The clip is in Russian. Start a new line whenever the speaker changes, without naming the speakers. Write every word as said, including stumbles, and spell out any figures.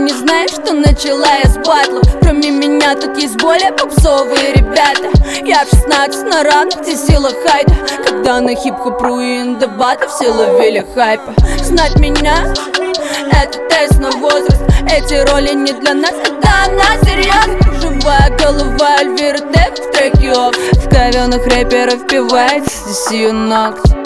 не знаешь, что начала я с батлов? Кроме меня тут есть более попсовые ребята. Я в шестнадцать на ранг, где сила хайда. Когда на хип-хоп руин дебаты все ловили хайпа. Знать меня — это тест на возраст. Эти роли не для нас, это она серьезно. Живая голова Эльвиры Дэвид в треке оф. В говёных рэперов впивается здесь ее ногти.